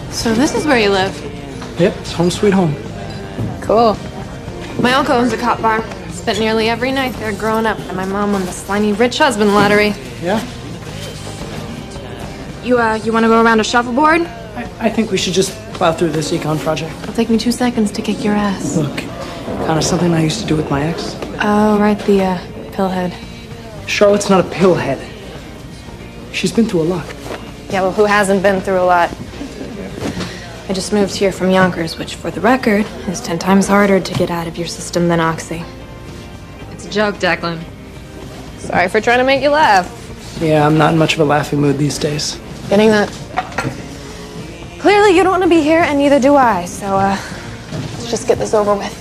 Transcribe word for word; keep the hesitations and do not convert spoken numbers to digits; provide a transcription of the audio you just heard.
So this is where you live? Yep, it's home sweet home. Cool. My uncle owns a cop bar. Spent nearly every night there growing up, and my mom won the slimy rich husband lottery. Yeah? You, uh, you want to go around a shuffleboard? I, I think we should just plow through this econ project. It'll take me two seconds to kick your ass. Look, kind of something I used to do with my ex. Oh, right, the, uh, pillhead. Charlotte's not a pillhead. She's been through a lot. Yeah, well, who hasn't been through a lot? I just moved here from Yonkers, which, for the record, is ten times harder to get out of your system than Oxy. It's a joke, Declan. Sorry for trying to make you laugh. Yeah, I'm not in much of a laughing mood these days. Getting that? Clearly, you don't want to be here, and neither do I, so, uh, let's just get this over with.